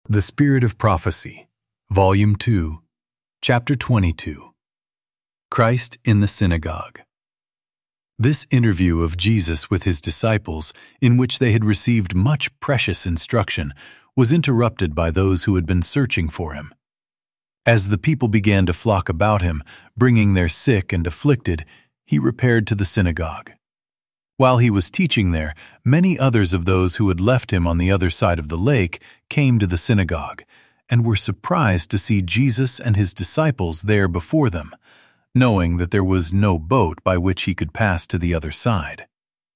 The Spirit of Prophecy, Volume 2, Chapter 22. Christ in the Synagogue. This interview of Jesus with his disciples, in which they had received much precious instruction, was interrupted by those who had been searching for him. As the people began to flock about him, bringing their sick and afflicted, he repaired to the synagogue. While he was teaching there, many others of those who had left him on the other side of the lake came to the synagogue, and were surprised to see Jesus and his disciples there before them, knowing that there was no boat by which he could pass to the other side.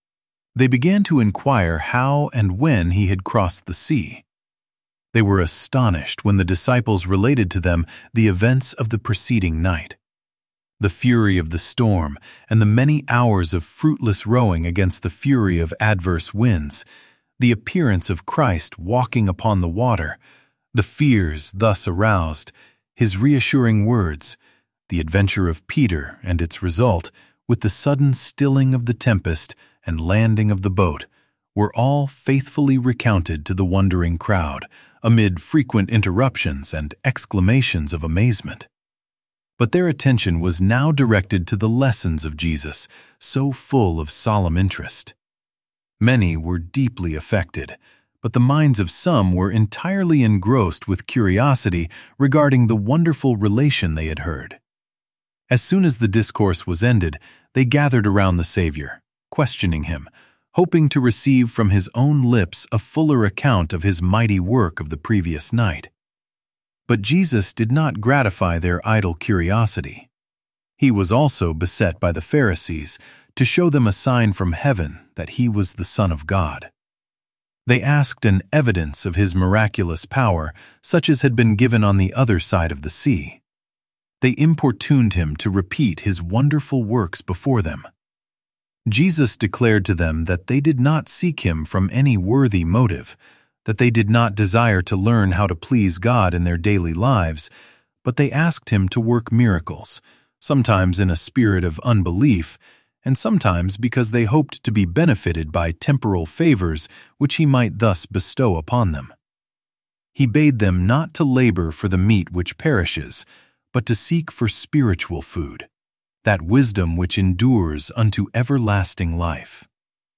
They began to inquire how and when he had crossed the sea. They were astonished when the disciples related to them the events of the preceding night. The fury of the storm and the many hours of fruitless rowing against the fury of adverse winds, the appearance of Christ walking upon the water, the fears thus aroused, his reassuring words, the adventure of Peter and its result, with the sudden stilling of the tempest and landing of the boat, were all faithfully recounted to the wondering crowd, amid frequent interruptions and exclamations of amazement. But their attention was now directed to the lessons of Jesus, so full of solemn interest. Many were deeply affected, but the minds of some were entirely engrossed with curiosity regarding the wonderful relation they had heard. As soon as the discourse was ended, they gathered around the Savior, questioning him, hoping to receive from his own lips a fuller account of his mighty work of the previous night. But Jesus did not gratify their idle curiosity. He was also beset by the Pharisees to show them a sign from heaven that he was the Son of God. They asked an evidence of his miraculous power, such as had been given on the other side of the sea. They importuned him to repeat his wonderful works before them. Jesus declared to them that they did not seek him from any worthy motive, that they did not desire to learn how to please God in their daily lives, but they asked him to work miracles, sometimes in a spirit of unbelief, and sometimes because they hoped to be benefited by temporal favors which he might thus bestow upon them. He bade them not to labor for the meat which perishes, but to seek for spiritual food, that wisdom which endures unto everlasting life.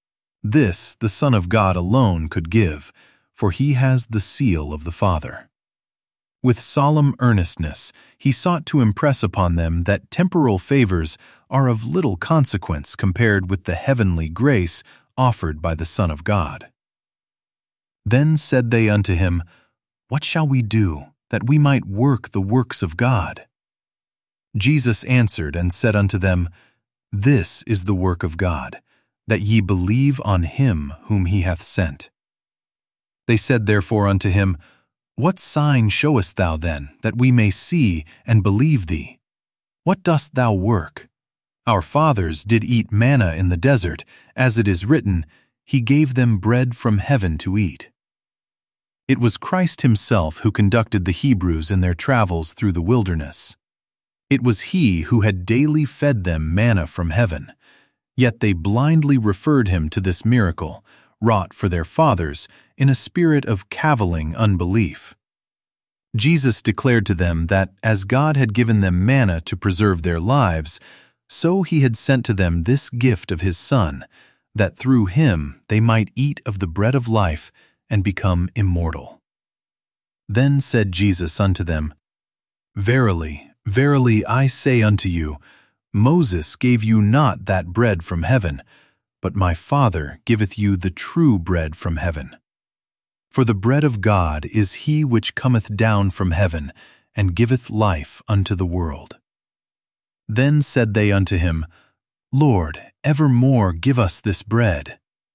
This the Son of God alone could give, for he has the seal of the Father. With solemn earnestness, he sought to impress upon them that temporal favors are of little consequence compared with the heavenly grace offered by the Son of God. Then said they unto him, What shall we do, that we might work the works of God? Jesus answered and said unto them, This is the work of God, that ye believe on him whom he hath sent. They said therefore unto him, What sign showest thou then, that we may see and believe thee? What dost thou work? Our fathers did eat manna in the desert, as it is written, He gave them bread from heaven to eat. It was Christ himself who conducted the Hebrews in their travels through the wilderness. It was he who had daily fed them manna from heaven. Yet they blindly referred him to this miracle, wrought for their fathers, in a spirit of cavilling unbelief. Jesus declared to them that as God had given them manna to preserve their lives, so he had sent to them this gift of his Son, that through him they might eat of the bread of life and become immortal. Then said Jesus unto them, Verily, verily, I say unto you, Moses gave you not that bread from heaven, but my Father giveth you the true bread from heaven. For the bread of God is he which cometh down from heaven, and giveth life unto the world. Then said they unto him, Lord, evermore give us this bread.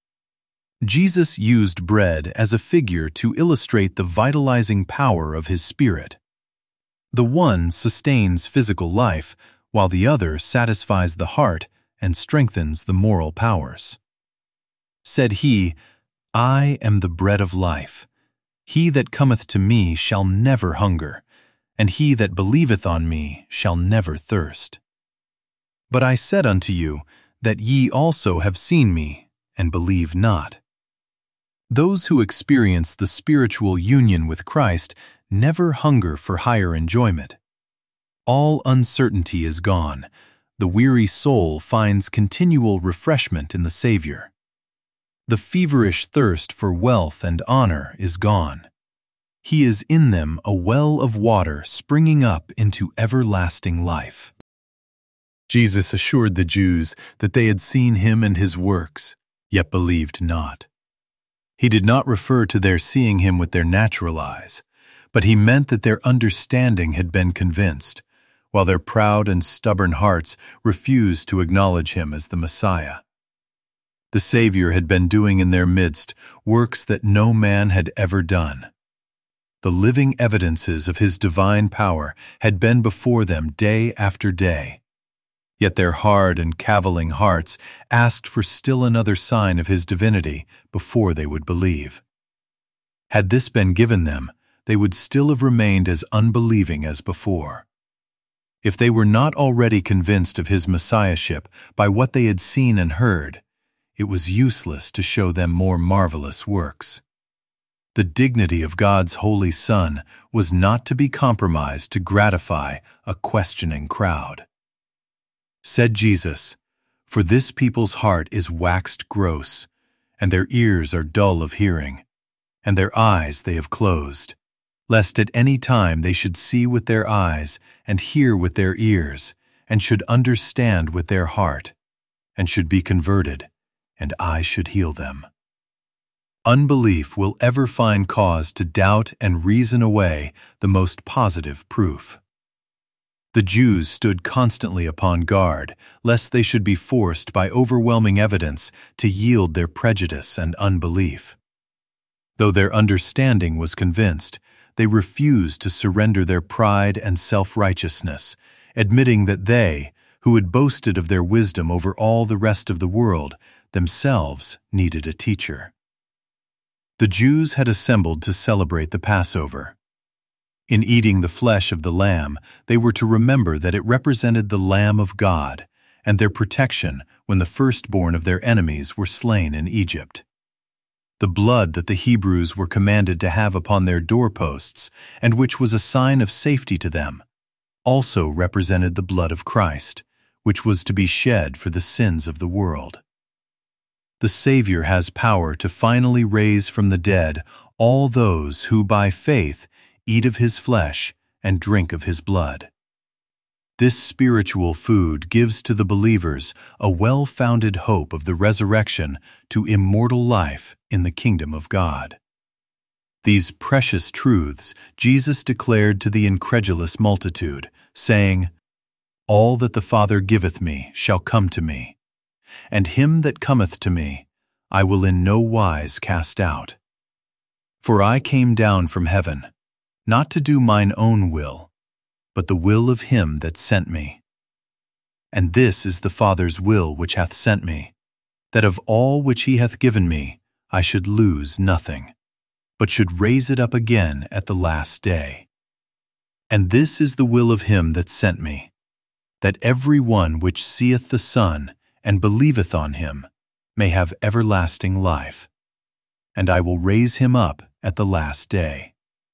Jesus used bread as a figure to illustrate the vitalizing power of his Spirit. The one sustains physical life, while the other satisfies the heart and strengthens the moral powers. Said he, I am the bread of life. He that cometh to me shall never hunger, and he that believeth on me shall never thirst. But I said unto you, that ye also have seen me, and believe not. Those who experience the spiritual union with Christ never hunger for higher enjoyment. All uncertainty is gone. The weary soul finds continual refreshment in the Savior. The feverish thirst for wealth and honor is gone. He is in them a well of water springing up into everlasting life. Jesus assured the Jews that they had seen him and his works, yet believed not. He did not refer to their seeing him with their natural eyes, but he meant that their understanding had been convinced, while their proud and stubborn hearts refused to acknowledge him as the Messiah. The Savior had been doing in their midst works that no man had ever done. The living evidences of his divine power had been before them day after day. Yet their hard and cavilling hearts asked for still another sign of his divinity before they would believe. Had this been given them, they would still have remained as unbelieving as before. If they were not already convinced of his messiahship by what they had seen and heard, it was useless to show them more marvelous works. The dignity of God's holy Son was not to be compromised to gratify a questioning crowd. Said Jesus, "For this people's heart is waxed gross, and their ears are dull of hearing, and their eyes they have closed, lest at any time they should see with their eyes, and hear with their ears, and should understand with their heart, and should be converted, and I should heal them." Unbelief will ever find cause to doubt and reason away the most positive proof. The Jews stood constantly upon guard, lest they should be forced by overwhelming evidence to yield their prejudice and unbelief. Though their understanding was convinced, they refused to surrender their pride and self-righteousness, admitting that they, who had boasted of their wisdom over all the rest of the world, themselves needed a teacher. The Jews had assembled to celebrate the Passover. In eating the flesh of the lamb, they were to remember that it represented the Lamb of God and their protection when the firstborn of their enemies were slain in Egypt. The blood that the Hebrews were commanded to have upon their doorposts, and which was a sign of safety to them, also represented the blood of Christ, which was to be shed for the sins of the world. The Savior has power to finally raise from the dead all those who by faith eat of his flesh and drink of his blood. This spiritual food gives to the believers a well-founded hope of the resurrection to immortal life in the kingdom of God. These precious truths Jesus declared to the incredulous multitude, saying, "All that the Father giveth me shall come to me, and him that cometh to me I will in no wise cast out. For I came down from heaven, not to do mine own will, but the will of him that sent me. And this is the Father's will which hath sent me, that of all which he hath given me I should lose nothing, but should raise it up again at the last day. And this is the will of him that sent me, that every one which seeth the Son and believeth on him may have everlasting life, and I will raise him up at the last day."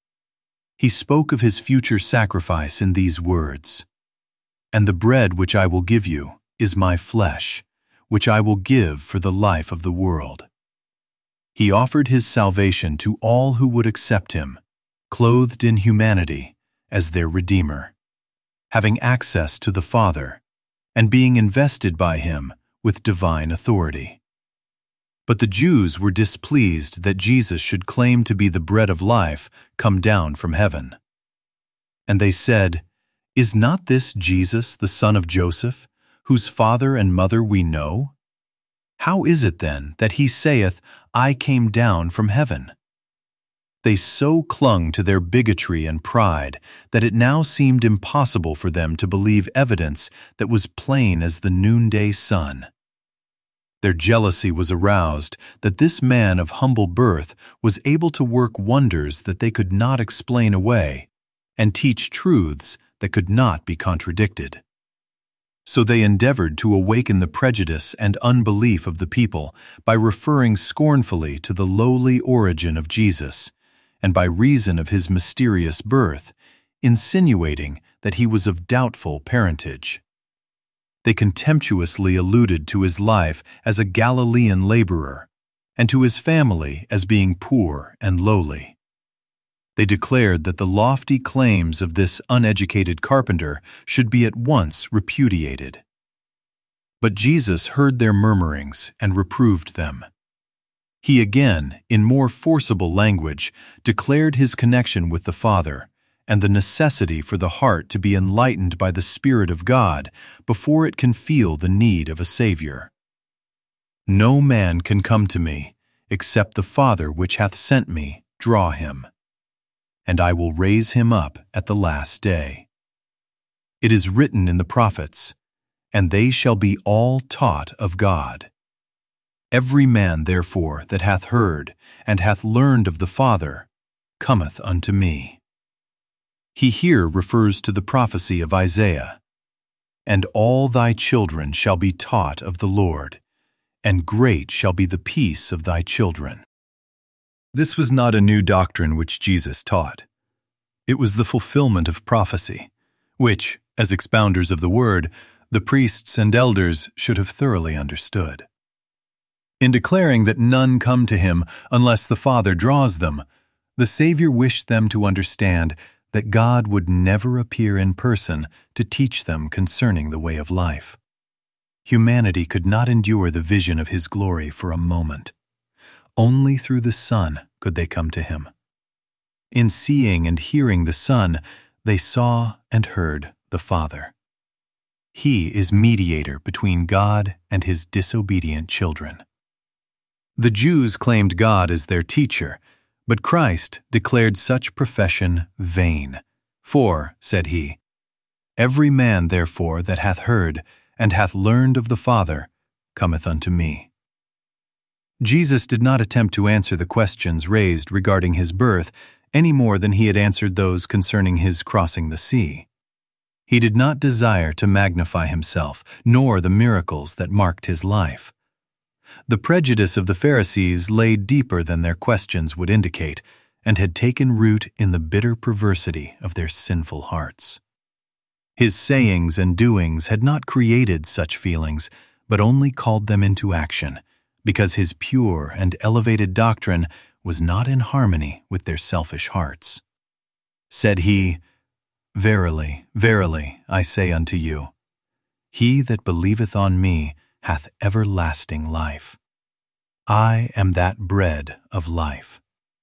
He spoke of his future sacrifice in these words, "And the bread which I will give you is my flesh, which I will give for the life of the world." He offered his salvation to all who would accept him, clothed in humanity as their Redeemer, having access to the Father, and being invested by him with divine authority. But the Jews were displeased that Jesus should claim to be the bread of life come down from heaven. And they said, "Is not this Jesus, the son of Joseph, whose father and mother we know? How is it then that he saith, 'I came down from heaven'?" They so clung to their bigotry and pride that it now seemed impossible for them to believe evidence that was plain as the noonday sun. Their jealousy was aroused that this man of humble birth was able to work wonders that they could not explain away and teach truths that could not be contradicted. So they endeavored to awaken the prejudice and unbelief of the people by referring scornfully to the lowly origin of Jesus, and by reason of his mysterious birth, insinuating that he was of doubtful parentage. They contemptuously alluded to his life as a Galilean laborer, and to his family as being poor and lowly. They declared that the lofty claims of this uneducated carpenter should be at once repudiated. But Jesus heard their murmurings and reproved them. He again, in more forcible language, declared his connection with the Father and the necessity for the heart to be enlightened by the Spirit of God before it can feel the need of a Savior. No man can come to me, except the Father which hath sent me draw him, and I will raise him up at the last day. It is written in the prophets, and they shall be all taught of God. Every man, therefore, that hath heard and hath learned of the Father, cometh unto me. He here refers to the prophecy of Isaiah, and all thy children shall be taught of the Lord, and great shall be the peace of thy children. This was not a new doctrine which Jesus taught. It was the fulfillment of prophecy, which, as expounders of the word, the priests and elders should have thoroughly understood. In declaring that none come to him unless the Father draws them, the Savior wished them to understand that God would never appear in person to teach them concerning the way of life. Humanity could not endure the vision of his glory for a moment. Only through the Son could they come to him. In seeing and hearing the Son, they saw and heard the Father. He is mediator between God and his disobedient children. The Jews claimed God as their teacher, but Christ declared such profession vain. For, said he, every man therefore that hath heard and hath learned of the Father cometh unto me. Jesus did not attempt to answer the questions raised regarding his birth any more than he had answered those concerning his crossing the sea. He did not desire to magnify himself, nor the miracles that marked his life. The prejudice of the Pharisees lay deeper than their questions would indicate, and had taken root in the bitter perversity of their sinful hearts. His sayings and doings had not created such feelings, but only called them into action, because his pure and elevated doctrine was not in harmony with their selfish hearts. Said he, Verily, verily, I say unto you, he that believeth on me hath everlasting life. I am that bread of life.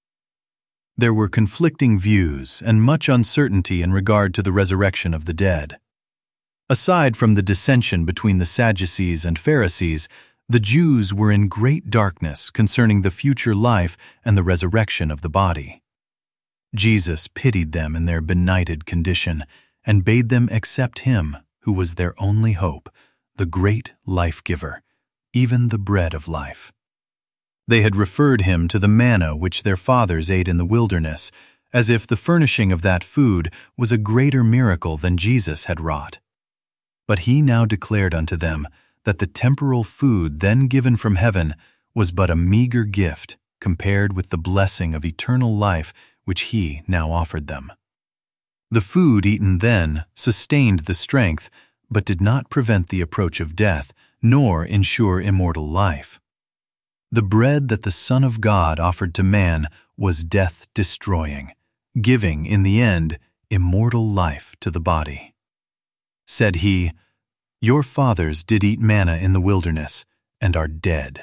There were conflicting views and much uncertainty in regard to the resurrection of the dead. Aside from the dissension between the Sadducees and Pharisees, the Jews were in great darkness concerning the future life and the resurrection of the body. Jesus pitied them in their benighted condition and bade them accept him who was their only hope, the great life-giver, even the bread of life. They had referred him to the manna which their fathers ate in the wilderness, as if the furnishing of that food was a greater miracle than Jesus had wrought. But he now declared unto them that the temporal food then given from heaven was but a meager gift compared with the blessing of eternal life which he now offered them. The food eaten then sustained the strength, but did not prevent the approach of death, nor ensure immortal life. The bread that the Son of God offered to man was death-destroying, giving, in the end, immortal life to the body. Said he, Your fathers did eat manna in the wilderness, and are dead.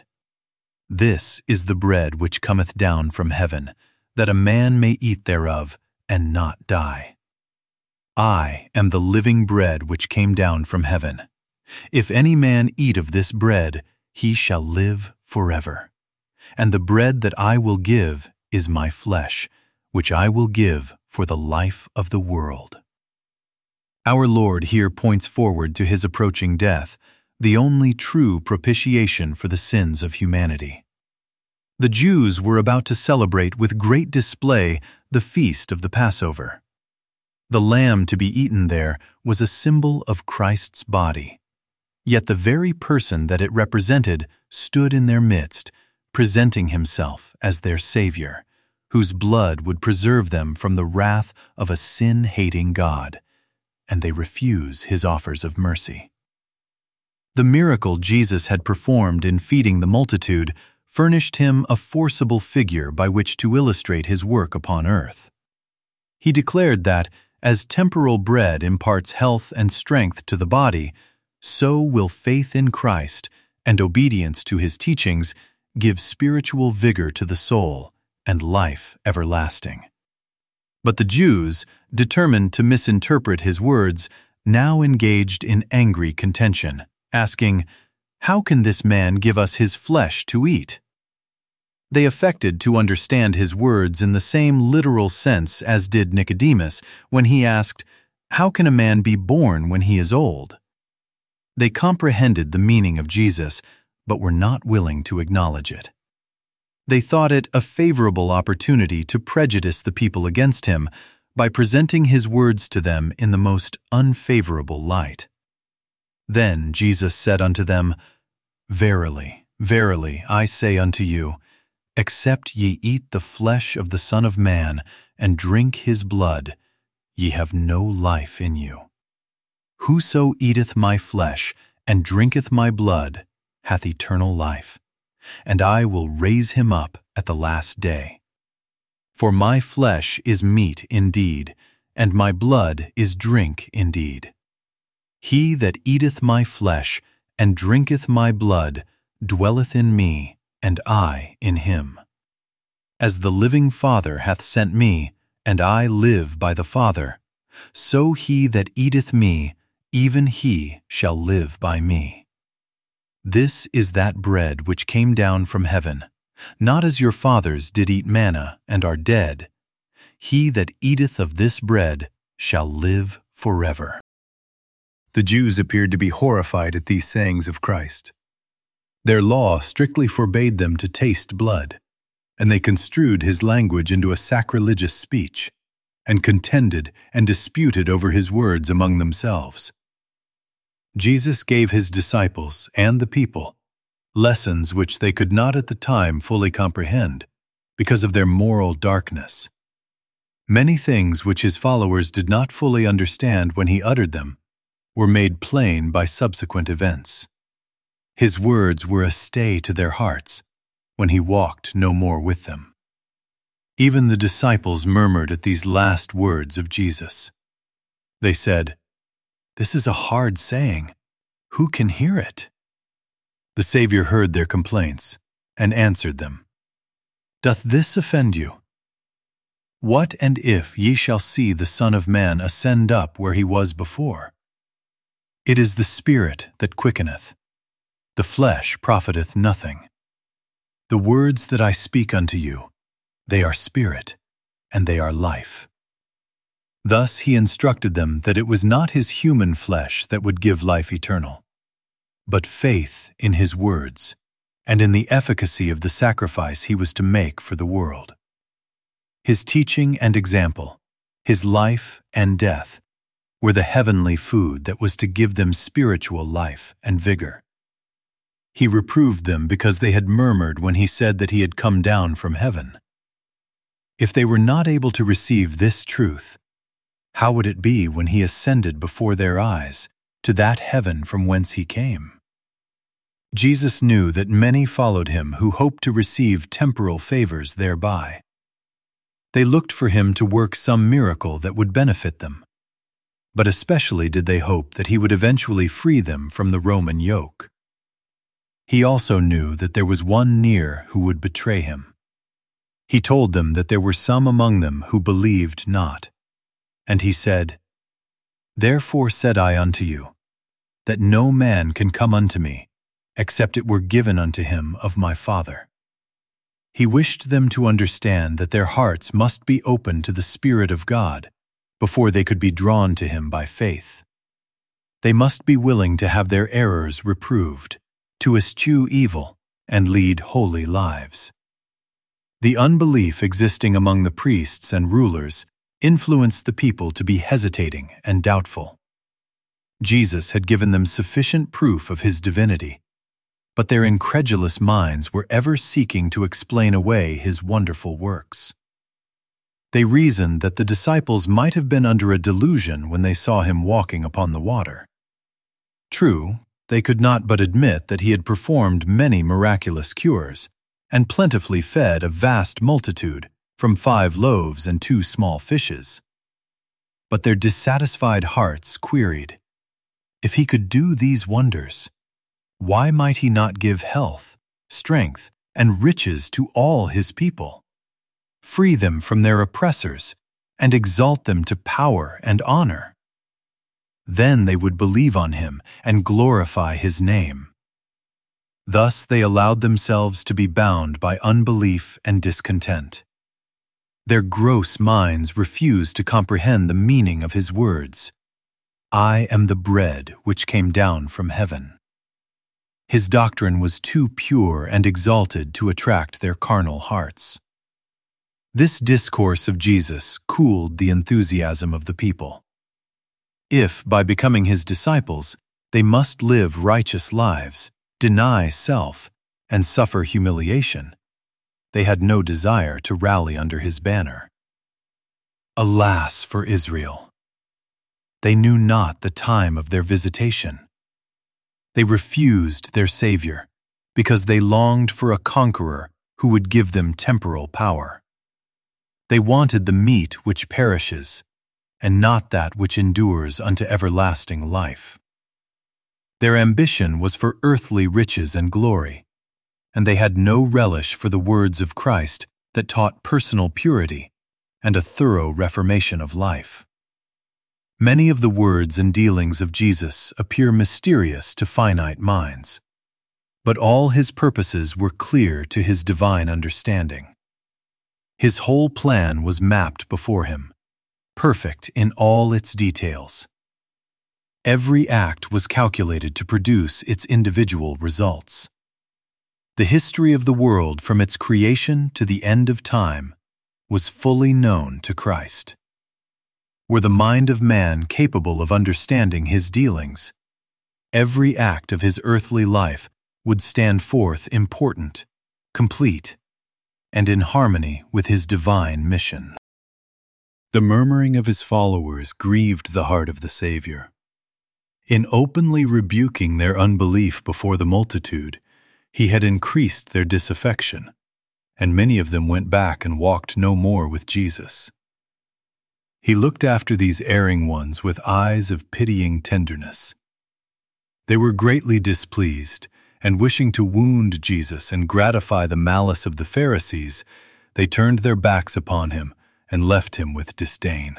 This is the bread which cometh down from heaven, that a man may eat thereof, and not die. I am the living bread which came down from heaven. If any man eat of this bread, he shall live forever. And the bread that I will give is my flesh, which I will give for the life of the world. Our Lord here points forward to his approaching death, the only true propitiation for the sins of humanity. The Jews were about to celebrate with great display the feast of the Passover. The lamb to be eaten there was a symbol of Christ's body, Yet the very person that it represented stood in their midst, presenting himself as their Savior, whose blood would preserve them from the wrath of a sin-hating God, and they refuse his offers of mercy. The miracle Jesus had performed in feeding the multitude furnished him a forcible figure by which to illustrate his work upon earth. He declared that, as temporal bread imparts health and strength to the body, so will faith in Christ and obedience to his teachings give spiritual vigor to the soul and life everlasting. But the Jews, determined to misinterpret his words, now engaged in angry contention, asking, "How can this man give us his flesh to eat?" They affected to understand his words in the same literal sense as did Nicodemus when he asked, "How can a man be born when he is old?" They comprehended the meaning of Jesus, but were not willing to acknowledge it. They thought it a favorable opportunity to prejudice the people against him by presenting his words to them in the most unfavorable light. Then Jesus said unto them, "Verily, verily, I say unto you, except ye eat the flesh of the Son of Man and drink his blood, ye have no life in you. Whoso eateth my flesh and drinketh my blood hath eternal life, and I will raise him up at the last day. For my flesh is meat indeed, and my blood is drink indeed. He that eateth my flesh and drinketh my blood dwelleth in me, and I in him. As the living Father hath sent me, and I live by the Father, so he that eateth me, even he shall live by me. This is that bread which came down from heaven, not as your fathers did eat manna and are dead. He that eateth of this bread shall live forever." The Jews appeared to be horrified at these sayings of Christ. Their law strictly forbade them to taste blood, and they construed his language into a sacrilegious speech, and contended and disputed over his words among themselves. Jesus gave his disciples and the people lessons which they could not at the time fully comprehend because of their moral darkness. Many things which his followers did not fully understand when he uttered them were made plain by subsequent events. His words were a stay to their hearts when he walked no more with them. Even the disciples murmured at these last words of Jesus. They said, "This is a hard saying. Who can hear it?" The Savior heard their complaints and answered them, "Doth this offend you? What and if ye shall see the Son of Man ascend up where he was before? It is the Spirit that quickeneth. The flesh profiteth nothing. The words that I speak unto you, they are spirit, and they are life." Thus he instructed them that it was not his human flesh that would give life eternal, but faith in his words and in the efficacy of the sacrifice he was to make for the world. His teaching and example, his life and death, were the heavenly food that was to give them spiritual life and vigor. He reproved them because they had murmured when he said that he had come down from heaven. If they were not able to receive this truth, how would it be when he ascended before their eyes to that heaven from whence he came? Jesus knew that many followed him who hoped to receive temporal favors thereby. They looked for him to work some miracle that would benefit them, but especially did they hope that he would eventually free them from the Roman yoke. He also knew that there was one near who would betray him. He told them that there were some among them who believed not. And he said, "Therefore said I unto you, that no man can come unto me, except it were given unto him of my Father." He wished them to understand that their hearts must be open to the Spirit of God before they could be drawn to him by faith. They must be willing to have their errors reproved, to eschew evil, and lead holy lives. The unbelief existing among the priests and rulers influenced the people to be hesitating and doubtful. Jesus had given them sufficient proof of his divinity, but their incredulous minds were ever seeking to explain away his wonderful works. They reasoned that the disciples might have been under a delusion when they saw him walking upon the water. True, they could not but admit that he had performed many miraculous cures and plentifully fed a vast multitude from 5 loaves and 2 small fishes. But their dissatisfied hearts queried, if he could do these wonders, why might he not give health, strength, and riches to all his people, free them from their oppressors, and exalt them to power and honor? Then they would believe on him and glorify his name. Thus they allowed themselves to be bound by unbelief and discontent. Their gross minds refused to comprehend the meaning of his words, I am the bread which came down from heaven. His doctrine was too pure and exalted to attract their carnal hearts. This discourse of Jesus cooled the enthusiasm of the people. If, by becoming his disciples, they must live righteous lives, deny self, and suffer humiliation, they had no desire to rally under his banner. Alas for Israel! They knew not the time of their visitation. They refused their Savior because they longed for a conqueror who would give them temporal power. They wanted the meat which perishes, and not that which endures unto everlasting life. Their ambition was for earthly riches and glory, and they had no relish for the words of Christ that taught personal purity and a thorough reformation of life. Many of the words and dealings of Jesus appear mysterious to finite minds, but all his purposes were clear to his divine understanding. His whole plan was mapped before him, perfect in all its details. Every act was calculated to produce its individual results. The history of the world from its creation to the end of time was fully known to Christ. Were the mind of man capable of understanding his dealings, every act of his earthly life would stand forth important, complete, and in harmony with his divine mission. The murmuring of his followers grieved the heart of the Savior. In openly rebuking their unbelief before the multitude, he had increased their disaffection, and many of them went back and walked no more with Jesus. He looked after these erring ones with eyes of pitying tenderness. They were greatly displeased, and wishing to wound Jesus and gratify the malice of the Pharisees, they turned their backs upon him and left him with disdain.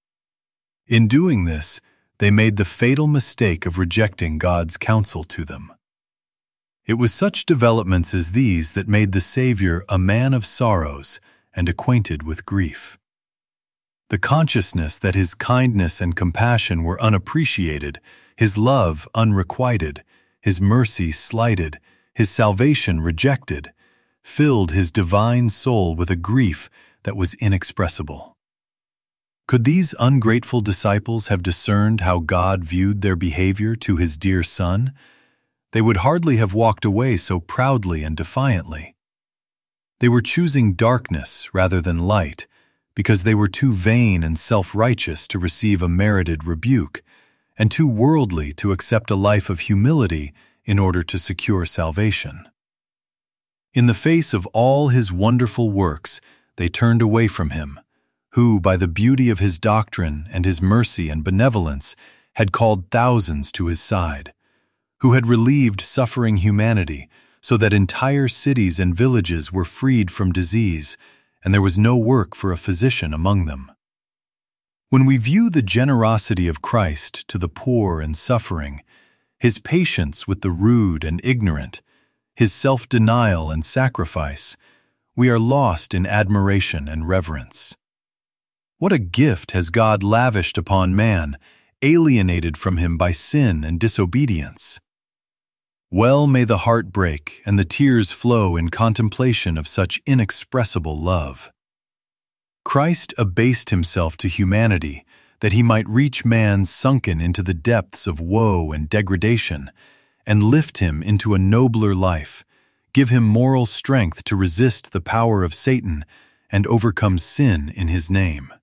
In doing this, they made the fatal mistake of rejecting God's counsel to them. It was such developments as these that made the Savior a man of sorrows and acquainted with grief. The consciousness that his kindness and compassion were unappreciated, his love unrequited, his mercy slighted, his salvation rejected, filled his divine soul with a grief that was inexpressible. Could these ungrateful disciples have discerned how God viewed their behavior to his dear Son, they would hardly have walked away so proudly and defiantly. They were choosing darkness rather than light, because they were too vain and self-righteous to receive a merited rebuke, and too worldly to accept a life of humility in order to secure salvation. In the face of all his wonderful works, they turned away from him, who, by the beauty of his doctrine and his mercy and benevolence, had called thousands to his side, who had relieved suffering humanity so that entire cities and villages were freed from disease, and there was no work for a physician among them. When we view the generosity of Christ to the poor and suffering, his patience with the rude and ignorant, his self-denial and sacrifice, we are lost in admiration and reverence. What a gift has God lavished upon man, alienated from him by sin and disobedience! Well may the heart break and the tears flow in contemplation of such inexpressible love. Christ abased himself to humanity that he might reach man sunken into the depths of woe and degradation, and lift him into a nobler life, give him moral strength to resist the power of Satan and overcome sin in his name.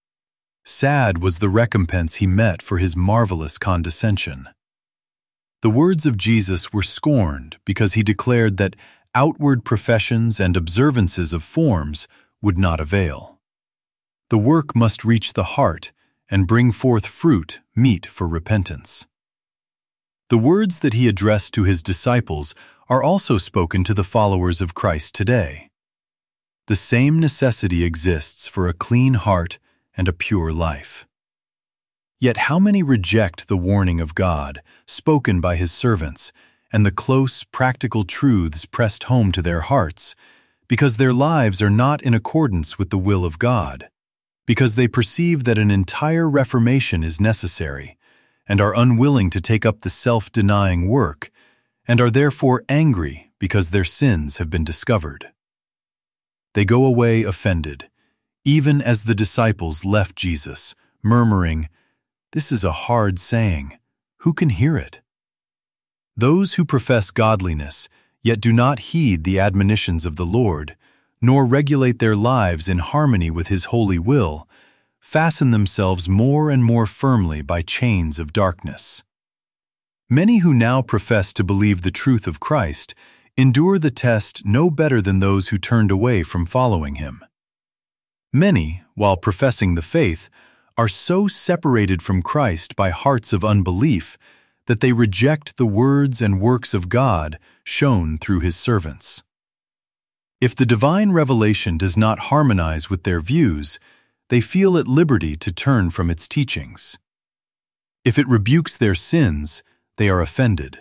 Sad was the recompense he met for his marvelous condescension. The words of Jesus were scorned because he declared that outward professions and observances of forms would not avail. The work must reach the heart and bring forth fruit meet for repentance. The words that he addressed to his disciples are also spoken to the followers of Christ today. The same necessity exists for a clean heart and a pure life. Yet how many reject the warning of God, spoken by his servants, and the close, practical truths pressed home to their hearts, because their lives are not in accordance with the will of God, because they perceive that an entire reformation is necessary, and are unwilling to take up the self-denying work, and are therefore angry because their sins have been discovered. They go away offended, even as the disciples left Jesus, murmuring, "This is a hard saying. Who can hear it?" Those who profess godliness, yet do not heed the admonitions of the Lord, nor regulate their lives in harmony with his holy will, fasten themselves more and more firmly by chains of darkness. Many who now profess to believe the truth of Christ endure the test no better than those who turned away from following him. Many, while professing the faith, are so separated from Christ by hearts of unbelief that they reject the words and works of God shown through his servants. If the divine revelation does not harmonize with their views, they feel at liberty to turn from its teachings. If it rebukes their sins, they are offended.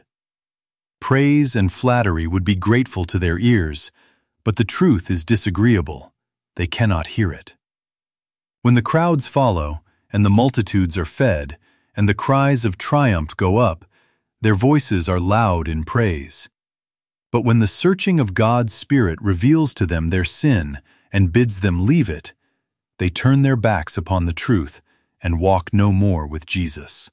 Praise and flattery would be grateful to their ears, but the truth is disagreeable. They cannot hear it. When the crowds follow, and the multitudes are fed, and the cries of triumph go up, their voices are loud in praise. But when the searching of God's Spirit reveals to them their sin and bids them leave it, they turn their backs upon the truth and walk no more with Jesus.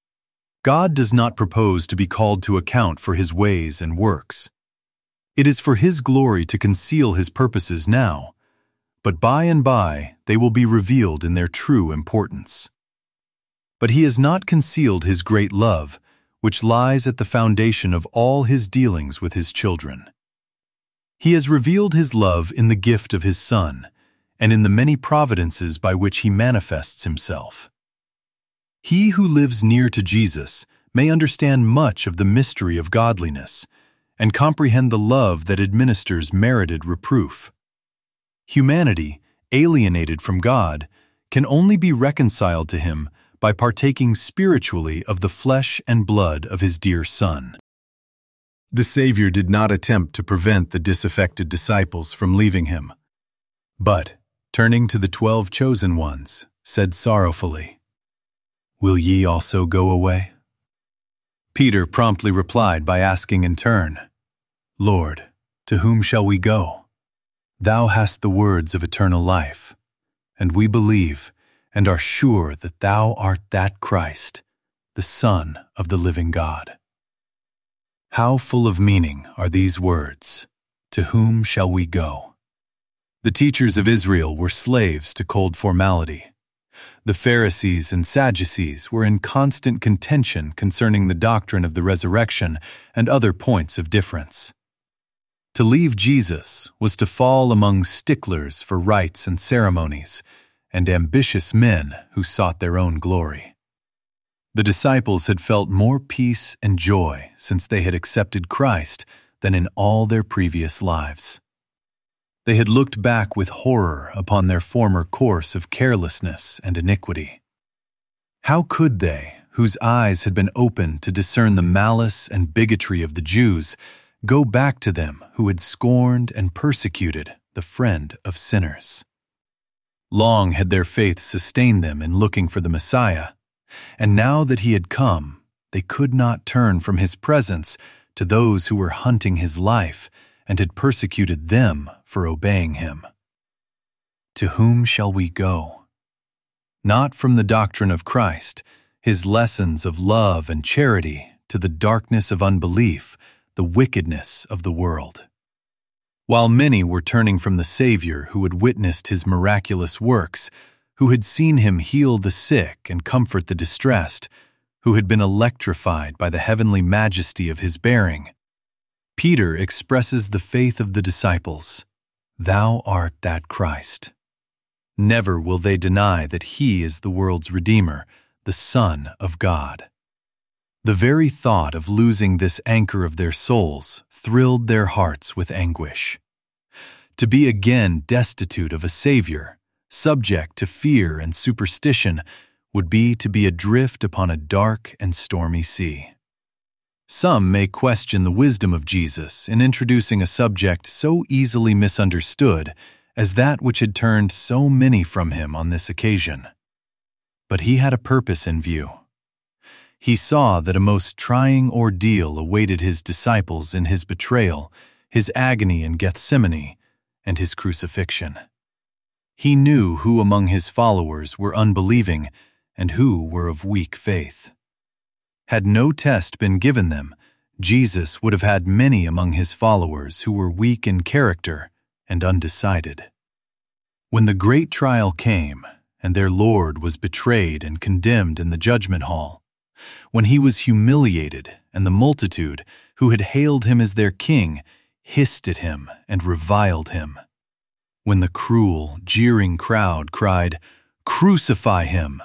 God does not propose to be called to account for his ways and works. It is for his glory to conceal his purposes now, but by and by they will be revealed in their true importance. But he has not concealed his great love, which lies at the foundation of all his dealings with his children. He has revealed his love in the gift of his Son, and in the many providences by which he manifests himself. He who lives near to Jesus may understand much of the mystery of godliness, and comprehend the love that administers merited reproof. Humanity, alienated from God, can only be reconciled to him by partaking spiritually of the flesh and blood of his dear Son. The Savior did not attempt to prevent the disaffected disciples from leaving him, but, turning to the 12 chosen ones, said sorrowfully, "Will ye also go away?" Peter promptly replied by asking in turn, "Lord, to whom shall we go? Thou hast the words of eternal life, and we believe and are sure that thou art that Christ, the Son of the living God." How full of meaning are these words, "To whom shall we go?" The teachers of Israel were slaves to cold formality. The Pharisees and Sadducees were in constant contention concerning the doctrine of the resurrection and other points of difference. To leave Jesus was to fall among sticklers for rites and ceremonies, and ambitious men who sought their own glory. The disciples had felt more peace and joy since they had accepted Christ than in all their previous lives. They had looked back with horror upon their former course of carelessness and iniquity. How could they, whose eyes had been opened to discern the malice and bigotry of the Jews, go back to them who had scorned and persecuted the friend of sinners? Long had their faith sustained them in looking for the Messiah, and now that he had come, they could not turn from his presence to those who were hunting his life and had persecuted them for obeying him. To whom shall we go? not from the doctrine of Christ, his lessons of love and charity, to the darkness of unbelief, the wickedness of the world. While many were turning from the Savior who had witnessed his miraculous works, who had seen him heal the sick and comfort the distressed, who had been electrified by the heavenly majesty of his bearing, Peter expresses the faith of the disciples. Thou art that Christ. Never will they deny that he is the world's Redeemer, the Son of God. The very thought of losing this anchor of their souls thrilled their hearts with anguish. To be again destitute of a Savior, subject to fear and superstition, would be to be adrift upon a dark and stormy sea. Some may question the wisdom of Jesus in introducing a subject so easily misunderstood as that which had turned so many from him on this occasion. But he had a purpose in view. He saw that a most trying ordeal awaited his disciples in his betrayal, his agony in Gethsemane, and his crucifixion. He knew who among his followers were unbelieving and who were of weak faith. Had no test been given them, Jesus would have had many among his followers who were weak in character and undecided. When the great trial came, and their Lord was betrayed and condemned in the judgment hall, when he was humiliated and the multitude, who had hailed him as their king, hissed at him and reviled him, when the cruel, jeering crowd cried, "Crucify him!"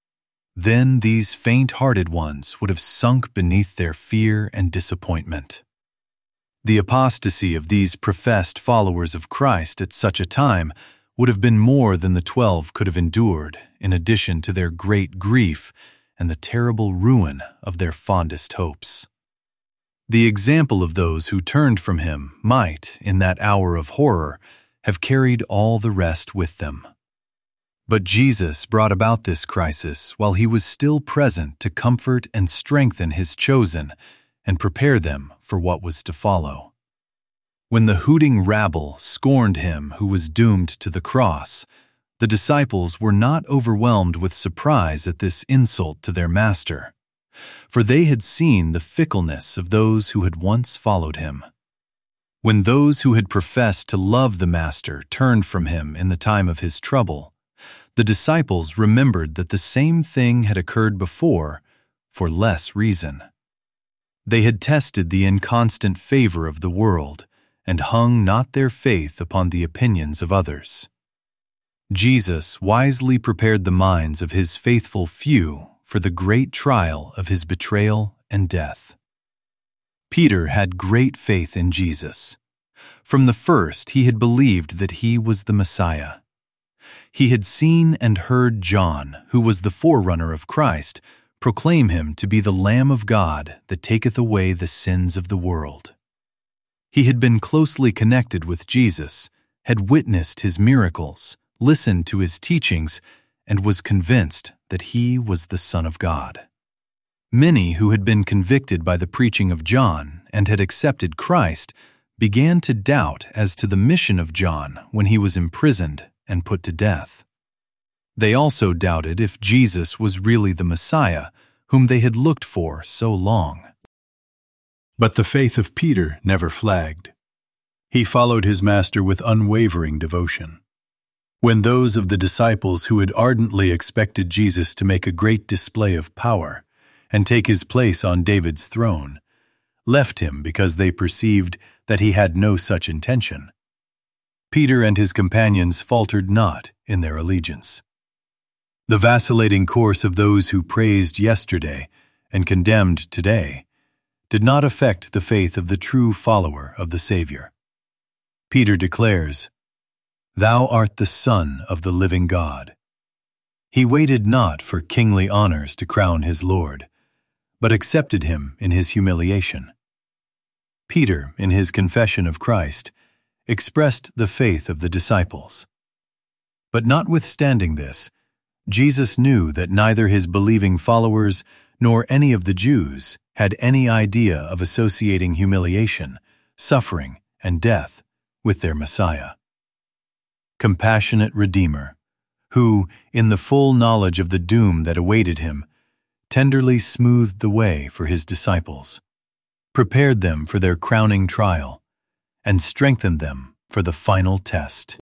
then these faint-hearted ones would have sunk beneath their fear and disappointment. The apostasy of these professed followers of Christ at such a time would have been more than the 12 could have endured, in addition to their great grief and the terrible ruin of their fondest hopes. The example of those who turned from him might, in that hour of horror, have carried all the rest with them. But Jesus brought about this crisis while he was still present to comfort and strengthen his chosen and prepare them for what was to follow. When the hooting rabble scorned him who was doomed to the cross, the disciples were not overwhelmed with surprise at this insult to their master, for they had seen the fickleness of those who had once followed him. When those who had professed to love the master turned from him in the time of his trouble, the disciples remembered that the same thing had occurred before for less reason. They had tested the inconstant favor of the world and hung not their faith upon the opinions of others. Jesus wisely prepared the minds of his faithful few for the great trial of his betrayal and death. Peter had great faith in Jesus. From the first, he had believed that he was the Messiah. He had seen and heard John, who was the forerunner of Christ, proclaim him to be the Lamb of God that taketh away the sins of the world. He had been closely connected with Jesus, had witnessed his miracles, listened to his teachings, and was convinced that he was the Son of God. Many who had been convicted by the preaching of John and had accepted Christ began to doubt as to the mission of John when he was imprisoned and put to death. They also doubted if Jesus was really the Messiah, whom they had looked for so long. But the faith of Peter never flagged. He followed his master with unwavering devotion. When those of the disciples who had ardently expected Jesus to make a great display of power and take his place on David's throne left him because they perceived that he had no such intention, Peter and his companions faltered not in their allegiance. The vacillating course of those who praised yesterday and condemned today did not affect the faith of the true follower of the Savior. Peter declares, "Thou art the Son of the living God." He waited not for kingly honors to crown his Lord, but accepted him in his humiliation. Peter, in his confession of Christ, expressed the faith of the disciples. But notwithstanding this, Jesus knew that neither his believing followers nor any of the Jews had any idea of associating humiliation, suffering, and death with their Messiah. Compassionate Redeemer, who, in the full knowledge of the doom that awaited him, tenderly smoothed the way for his disciples, prepared them for their crowning trial, and strengthened them for the final test.